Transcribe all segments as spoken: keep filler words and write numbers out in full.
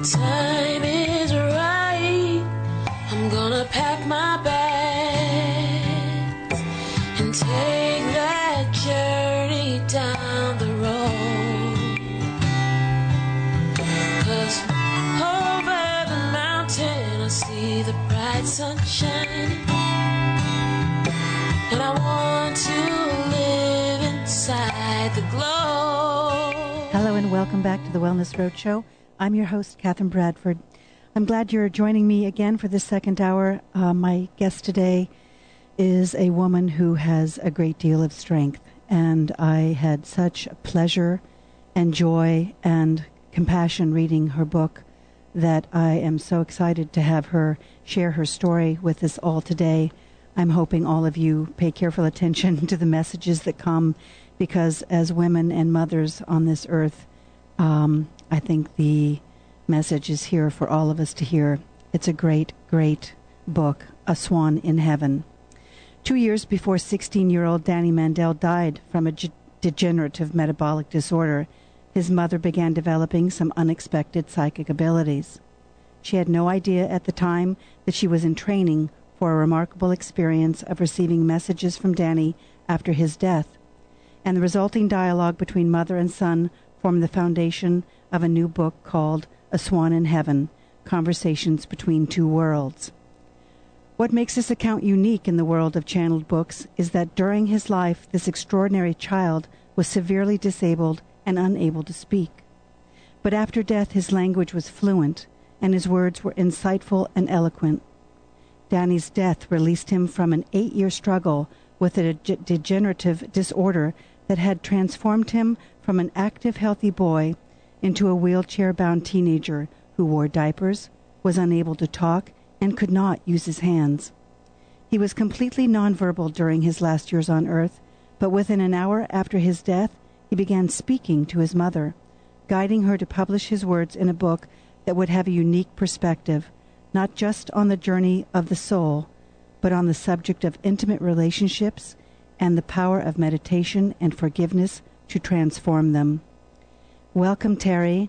time is right, I'm gonna pack my bags and take that journey down the road. 'Cause over the mountain I see the bright sun shining, and I want to live inside the glow. Hello and welcome back to the Wellness Roadshow. I'm your host, Catherine Bradford. I'm glad you're joining me again for this second hour. Uh, my guest today is a woman who has a great deal of strength, and I had such pleasure and joy and compassion reading her book that I am so excited to have her share her story with us all today. I'm hoping all of you pay careful attention to the messages that come, because as women and mothers on this earth, um, I think the message is here for all of us to hear. It's a great, great book, A Swan in Heaven. Two years before sixteen-year-old Danny Mandel died from a g- degenerative metabolic disorder, his mother began developing some unexpected psychic abilities. She had no idea at the time that she was in training for a remarkable experience of receiving messages from Danny after his death, and the resulting dialogue between mother and son formed the foundation of a new book called A Swan in Heaven, Conversations Between Two Worlds. What makes this account unique in the world of channeled books is that during his life, this extraordinary child was severely disabled and unable to speak. But after death, his language was fluent, and his words were insightful and eloquent. Danny's death released him from an eight-year struggle with a de- degenerative disorder that had transformed him from an active, healthy boy into a wheelchair-bound teenager who wore diapers, was unable to talk, and could not use his hands. He was completely nonverbal during his last years on Earth, but within an hour after his death, he began speaking to his mother, guiding her to publish his words in a book that would have a unique perspective, not just on the journey of the soul, but on the subject of intimate relationships and the power of meditation and forgiveness to transform them. Welcome, Terry.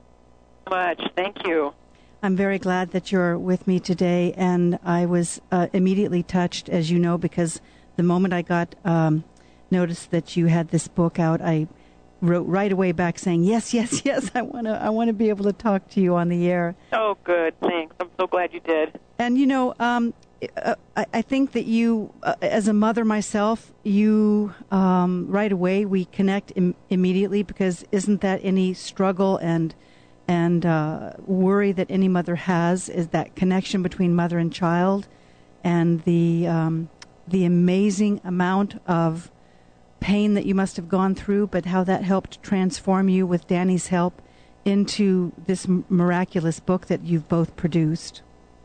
Much. Thank you. I'm very glad that you're with me today, and I was uh, immediately touched, as you know, because the moment I got um, noticed that you had this book out, I wrote right away back saying, yes, yes, yes, I want to I want to be able to talk to you on the air. Oh, good. Thanks. I'm so glad you did. And, you know, um, uh, I, I think that you, uh, as a mother myself, you, um, right away, we connect im- immediately, because isn't that any struggle and and uh, worry that any mother has, is that connection between mother and child, and the um, the amazing amount of pain that you must have gone through, but how that helped transform you with Danny's help into this m- miraculous book that you've both produced.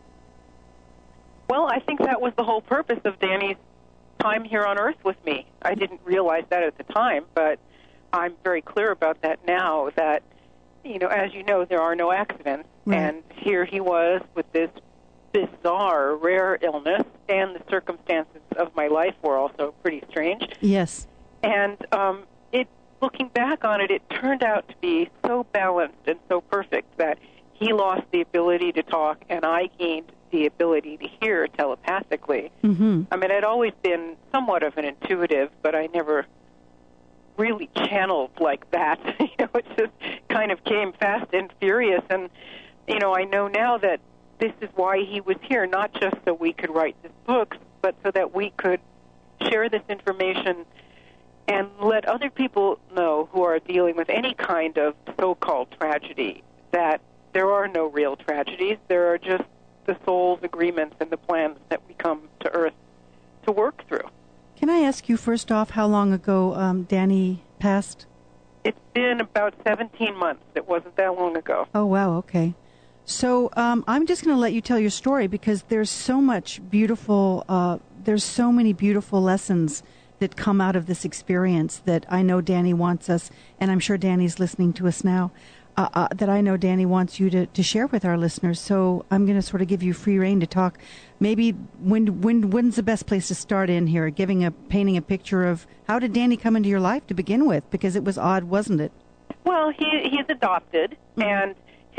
Well, I think that was the whole purpose of Danny's time here on Earth with me. I didn't realize that at the time, but I'm very clear about that now, that, you know, as you know, there are no accidents. Right. And here he was with this bizarre, rare illness, and the circumstances of my life were also pretty strange. Yes. And um, it, looking back on it, it turned out to be so balanced and so perfect that he lost the ability to talk, and I gained the ability to hear telepathically. Mm-hmm. I mean, I'd always been somewhat of an intuitive, but I never really channeled like that. You know, it just kind of came fast and furious. And, you know, I know now that this is why he was here, not just so we could write this book, but so that we could share this information and let other people know who are dealing with any kind of so-called tragedy that there are no real tragedies. There are just the soul's agreements and the plans that we come to Earth to work through. Can I ask you first off how long ago um, Danny passed? It's been about seventeen months. It wasn't that long ago. Oh, wow, okay. So um, I'm just going to let you tell your story, because there's so much beautiful, uh, there's so many beautiful lessons that come out of this experience that I know Danny wants us, and I'm sure Danny's listening to us now, uh, uh, that I know Danny wants you to, to share with our listeners. So I'm going to sort of give you free rein to talk. Maybe when when when's the best place to start in here, giving a painting a picture of how did Danny come into your life to begin with? Because it was odd, wasn't it? Well, he he's adopted, mm-hmm. and his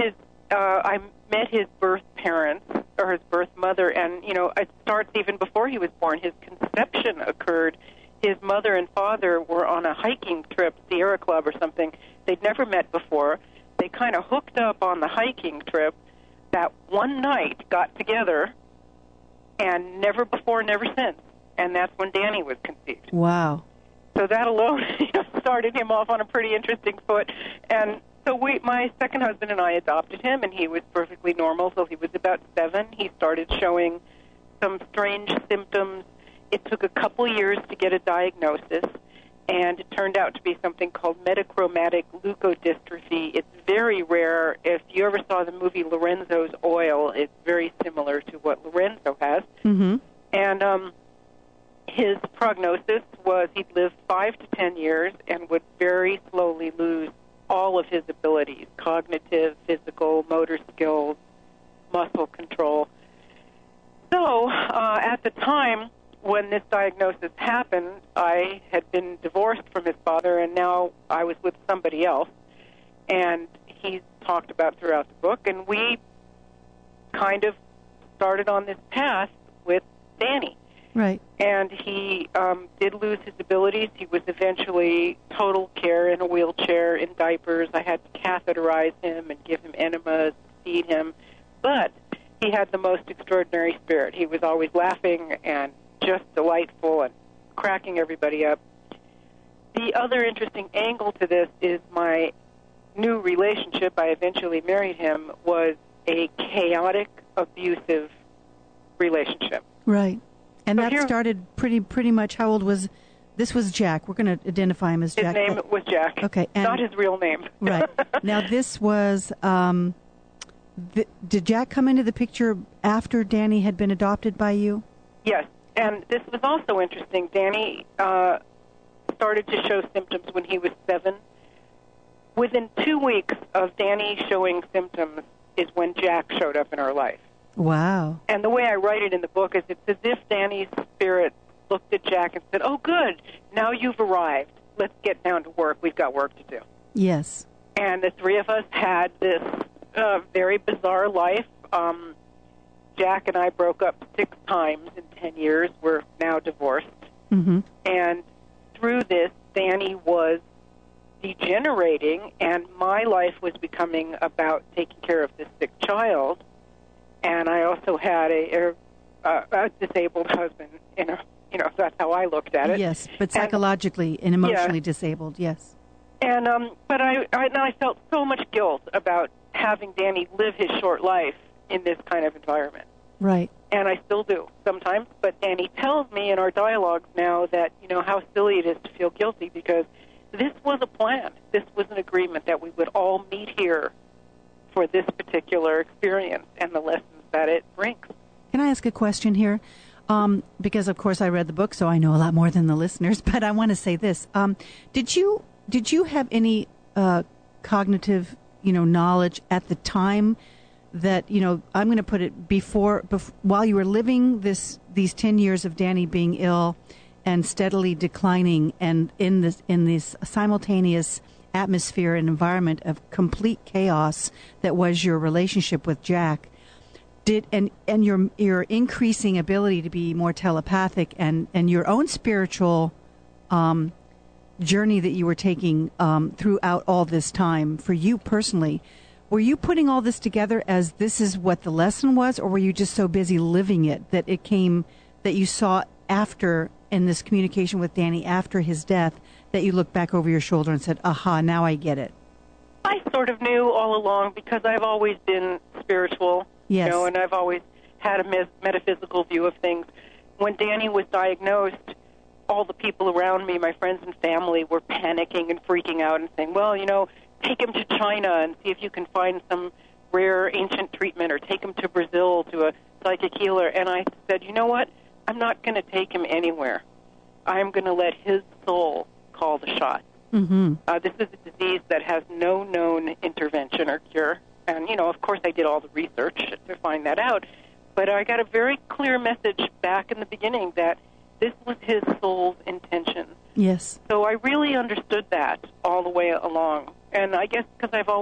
uh, I met his birth parents, or his birth mother, and, you know, it starts even before he was born. His conception occurred. His mother and father were on a hiking trip, Sierra Club or something. They'd never met before. They kind of hooked up on the hiking trip. That one night got together, and never before, never since. And that's when Danny was conceived. Wow. So that alone you know, started him off on a pretty interesting foot. And so we, my second husband and I adopted him, and he was perfectly normal. So he was about seven. He started showing some strange symptoms. It took a couple years to get a diagnosis, and it turned out to be something called metachromatic leukodystrophy. It's very rare. If you ever saw the movie Lorenzo's Oil, it's very similar to what Lorenzo has. Mm-hmm. And um, his prognosis was he'd live five to ten years and would very slowly lose all of his abilities, cognitive, physical, motor skills, muscle control. So uh, at the time when this diagnosis happened, I had been divorced from his father, and now I was with somebody else. And he's talked about throughout the book, and we kind of started on this path with Danny. Right. And he um, did lose his abilities. He was eventually total care in a wheelchair, in diapers. I had to catheterize him and give him enemas, feed him. But he had the most extraordinary spirit. He was always laughing and just delightful and cracking everybody up. The other interesting angle to this is my new relationship, I eventually married him, was a chaotic, abusive relationship. Right. And So that here- started pretty pretty much, how old was, this was Jack. We're going to identify him as His Jack. name was Jack. Okay, and- Not his real name. Right. Now, this was, um, th- did Jack come into the picture after Danny had been adopted by you? Yes, and this was also interesting. Danny uh, started to show symptoms when he was seven. Within two weeks of Danny showing symptoms is when Jack showed up in our life. Wow. And the way I write it in the book is it's as if Danny's spirit looked at Jack and said, oh, good, now you've arrived. Let's get down to work. We've got work to do. Yes. And the three of us had this uh, very bizarre life. Um, Jack and I broke up six times in ten years. We're now divorced. Mm-hmm. And through this, Danny was degenerating, and my life was becoming about taking care of this sick child. And I also had a, a, a disabled husband. You know, you know, that's how I looked at it. Yes, but And- psychologically and emotionally Yeah. disabled, yes. And um, but I, I, and I felt so much guilt about having Danny live his short life in this kind of environment. Right. And I still do sometimes. But Danny tells me in our dialogues now that, you know, how silly it is to feel guilty, because this was a plan. This was an agreement that we would all meet here for this particular experience and the lessons that it brings. Can I ask a question here? Um, because, of course, I read the book, so I know a lot more than the listeners. But I want to say this: um, did you did you have any uh, cognitive, you know, knowledge at the time that, you know, I'm going to put it before, bef- while you were living this these ten years of Danny being ill and steadily declining, and in this in this simultaneous atmosphere and environment of complete chaos that was your relationship with Jack? Did and and your your increasing ability to be more telepathic, and, and your own spiritual um, journey that you were taking um, throughout all this time for you personally, were you putting all this together as this is what the lesson was, or were you just so busy living it that it came, that you saw after in this communication with Danny after his death, that you looked back over your shoulder and said, aha, now I get it? I sort of knew all along, because I've always been spiritual. Yes. You know, and I've always had a mes- metaphysical view of things. When Danny was diagnosed, all the people around me, my friends and family, were panicking and freaking out and saying, well, you know, take him to China and see if you can find some rare ancient treatment, or take him to Brazil to a psychic healer. And I said, you know what? I'm not going to take him anywhere. I'm going to let his soul call the shots. Mm-hmm. Uh, this is a disease that has no known intervention or cure. And, you know, of course I did all the research to find that out. But I got a very clear message back in the beginning that this was his soul's intention. Yes. So I really understood that all the way along. And I guess because I've always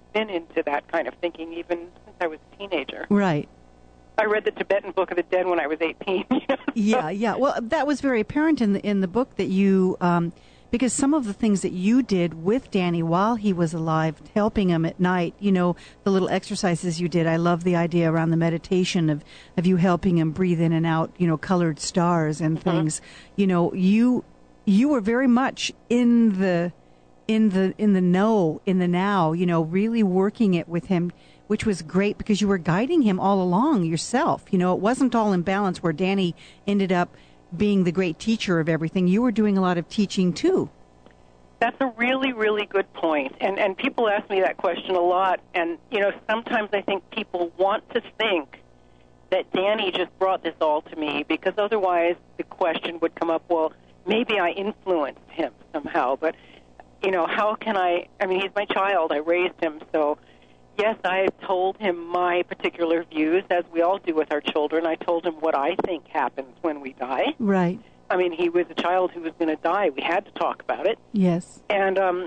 been into that kind of thinking even since I was a teenager. Right. I read the Tibetan Book of the Dead when I was eighteen. You know? Yeah, yeah. Well, that was very apparent in the in the book that you, um, because some of the things that you did with Danny while he was alive, helping him at night, you know, the little exercises you did. I love the idea around the meditation of, of you helping him breathe in and out, you know, colored stars and things. Mm-hmm. You know, you you were very much in the in the in the know, in the now, you know, really working it with him, which was great because you were guiding him all along yourself. You know, it wasn't all in balance where Danny ended up being the great teacher of everything. You were doing a lot of teaching, too. That's a really, really good point. And, and people ask me that question a lot. And, you know, sometimes I think people want to think that Danny just brought this all to me because otherwise the question would come up, well, maybe I influenced him somehow. But, you know, how can I, I mean, he's my child. I raised him, so yes, I told him my particular views, as we all do with our children. I told him what I think happens when we die. Right. I mean, he was a child who was going to die. We had to talk about it. Yes. And um,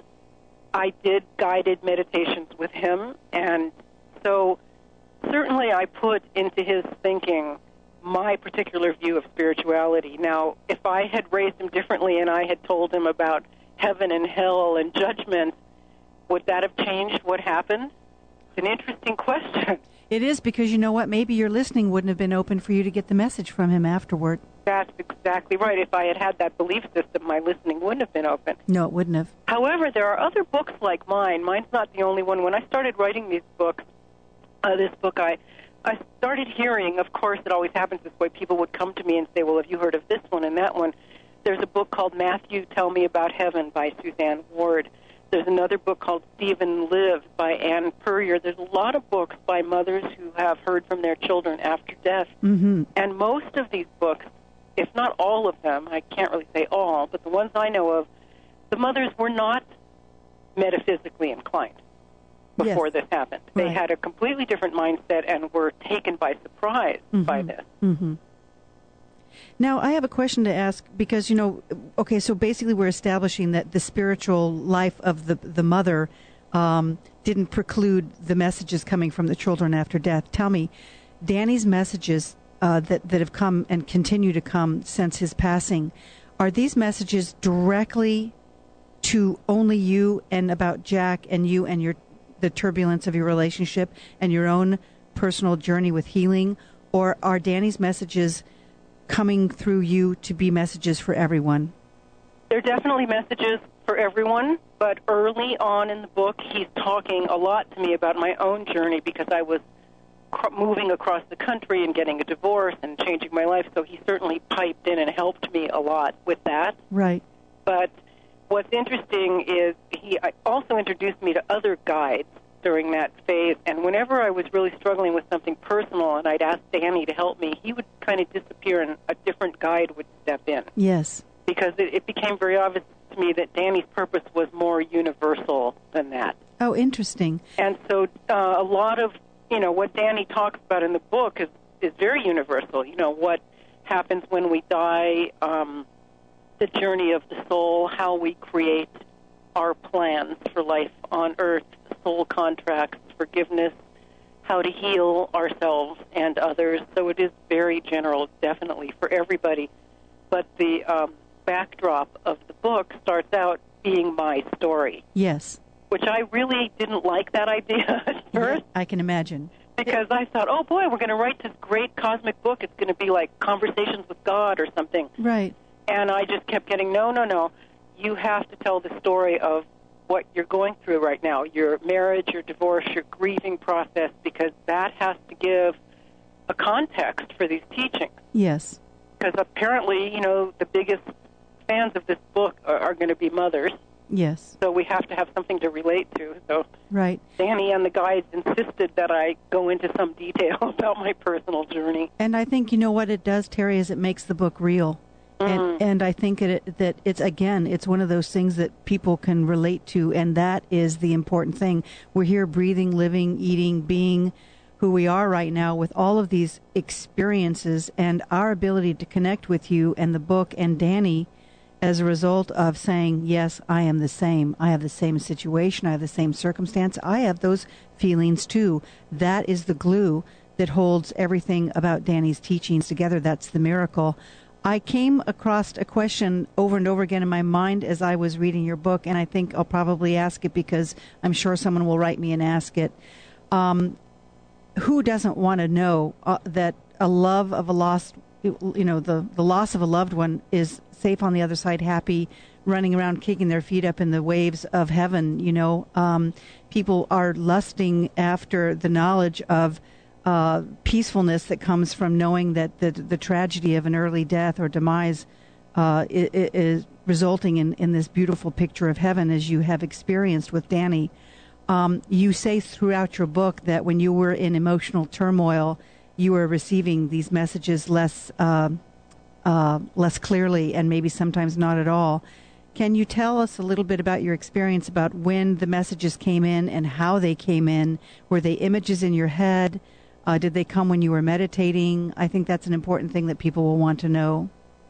I did guided meditations with him, and so certainly I put into his thinking my particular view of spirituality. Now, if I had raised him differently and I had told him about heaven and hell and judgment, would that have changed what happened? It's an interesting question. It is, because you know what? Maybe your listening wouldn't have been open for you to get the message from him afterward. That's exactly right. If I had had that belief system, my listening wouldn't have been open. No, it wouldn't have. However, there are other books like mine. Mine's not the only one. When I started writing these books, uh, this book, I, I started hearing, of course, it always happens this way, people would come to me and say, well, have you heard of this one and that one? There's a book called Matthew, Tell Me About Heaven by Suzanne Ward. There's another book called Stephen Live by Anne Puryear. There's a lot of books by mothers who have heard from their children after death. Mm-hmm. And most of these books, if not all of them, I can't really say all, but the ones I know of, the mothers were not metaphysically inclined before yes. this happened. They right. had a completely different mindset and were taken by surprise mm-hmm. by this. Mm-hmm. Now, I have a question to ask because, you know, okay, so basically we're establishing that the spiritual life of the the mother um, didn't preclude the messages coming from the children after death. Tell me, Danny's messages uh, that, that have come and continue to come since his passing, are these messages directly to only you and about Jack and you and your the turbulence of your relationship and your own personal journey with healing, or are Danny's messages coming through you to be messages for everyone? They're definitely messages for everyone, but early on in the book, he's talking a lot to me about my own journey because I was cr- moving across the country and getting a divorce and changing my life, so he certainly piped in and helped me a lot with that. Right. But what's interesting is he also introduced me to other guides during that phase, and whenever I was really struggling with something personal and I'd ask Danny to help me, he would kind of disappear and a different guide would step in. Yes. Because it, it became very obvious to me that Danny's purpose was more universal than that. Oh, interesting. And so uh, a lot of, you know, what Danny talks about in the book is, is very universal. You know, what happens when we die, um, the journey of the soul, how we create our plans for life on earth, soul contracts, forgiveness, how to heal ourselves and others. So it is very general, definitely, for everybody. But the um, backdrop of the book starts out being my story. Yes. Which I really didn't like that idea at first. Yeah, I can imagine. Because I thought, oh, boy, we're going to write this great cosmic book. It's going to be like Conversations with God or something. Right. And I just kept getting, no, no, no. You have to tell the story of what you're going through right now, your marriage, your divorce, your grieving process, because that has to give a context for these teachings. Yes. Because apparently, you know, the biggest fans of this book are, are going to be mothers. Yes. So we have to have something to relate to. So right. Danny and the guides insisted that I go into some detail about my personal journey. And I think, you know, what it does, Terry, is it makes the book real. And, and I think it, that it's, again, it's one of those things that people can relate to, and that is the important thing. We're here breathing, living, eating, being who we are right now with all of these experiences, and our ability to connect with you and the book and Danny as a result of saying, yes, I am the same. I have the same situation. I have the same circumstance. I have those feelings too. That is the glue that holds everything about Danny's teachings together. That's the miracle. I came across a question over and over again in my mind as I was reading your book, and I think I'll probably ask it because I'm sure someone will write me and ask it. Um, who doesn't want to know uh, that a love of a lost, you know, the, the loss of a loved one is safe on the other side, happy, running around, kicking their feet up in the waves of heaven? You know, um, people are lusting after the knowledge of uh, peacefulness that comes from knowing that the, the tragedy of an early death or demise uh, is, is resulting in, in this beautiful picture of heaven, as you have experienced with Danny. Um, you say throughout your book that when you were in emotional turmoil, you were receiving these messages less uh, uh, less clearly and maybe sometimes not at all. Can you tell us a little bit about your experience about when the messages came in and how they came in? Were they images in your head? Uh, did they come when you were meditating? I think that's an important thing that people will want to know.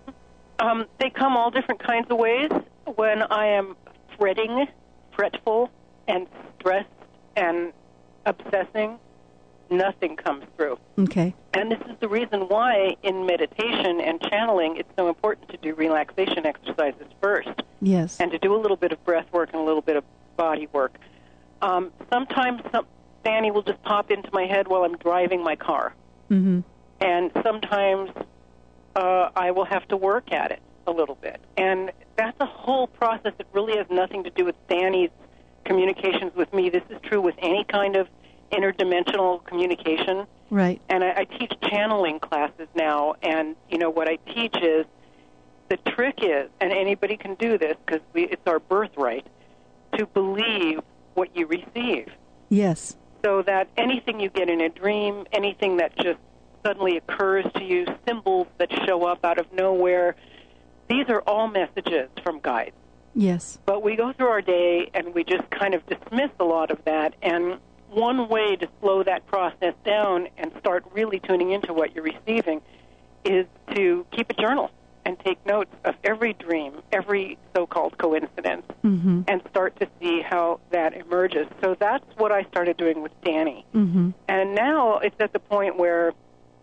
Um, they come all different kinds of ways. When I am fretting, fretful, and stressed and obsessing, nothing comes through. Okay. And this is the reason why in meditation and channeling it's so important to do relaxation exercises first. Yes. And to do a little bit of breath work and a little bit of body work. Um, sometimes some, Danny will just pop into my head while I'm driving my car. Mm-hmm. And sometimes uh, I will have to work at it a little bit. And that's a whole process that really has nothing to do with Danny's communications with me. This is true with any kind of interdimensional communication. Right. And I, I teach channeling classes now, and, you know, what I teach is the trick is, and anybody can do this because it's our birthright, to believe what you receive. Yes. So that anything you get in a dream, anything that just suddenly occurs to you, symbols that show up out of nowhere, these are all messages from guides. Yes. But we go through our day and we just kind of dismiss a lot of that. And one way to slow that process down and start really tuning into what you're receiving is to keep a journal and take notes of every dream, every so-called coincidence, mm-hmm. and start to see how that emerges. So that's what I started doing with Danny. Mm-hmm. And now it's at the point where,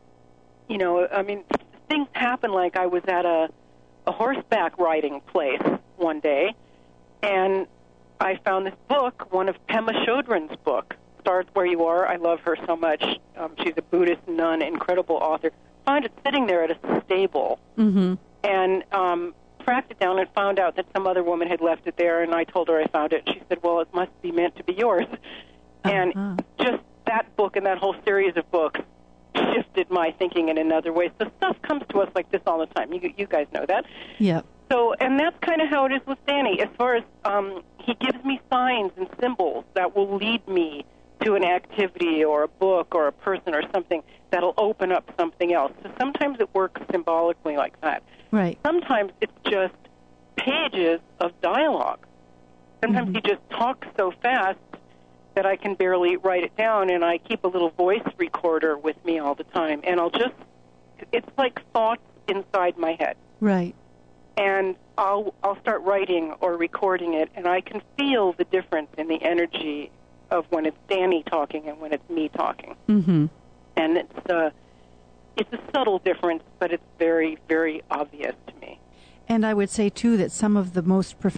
you know, I mean, things happen. Like I was at a, a horseback riding place one day, and I found this book, one of Pema Chodron's books, Start Where You Are. I love her so much. Um, she's a Buddhist nun, incredible author. Found it sitting there at a stable, mm-hmm. and um, tracked it down and found out that some other woman had left it there, and I told her I found it. She said, well, it must be meant to be yours. Uh-huh. And just that book and that whole series of books shifted my thinking in another way. So stuff comes to us like this all the time. You, you guys know that. Yeah. So, and that's kind of how it is with Danny. As far as um, he gives me signs and symbols that will lead me to an activity or a book or a person or something that'll open up something else. So sometimes it works symbolically like that. Right. Sometimes it's just pages of dialogue. Sometimes mm-hmm. he just talks so fast that I can barely write it down, and I keep a little voice recorder with me all the time. And I'll just, it's like thoughts inside my head. Right. And I'll I'll start writing or recording it, and I can feel the difference in the energy of when it's Danny talking and when it's me talking. Mm-hmm. And it's uh, it's a subtle difference, but it's very, very obvious to me. And I would say, too, that some of the most profound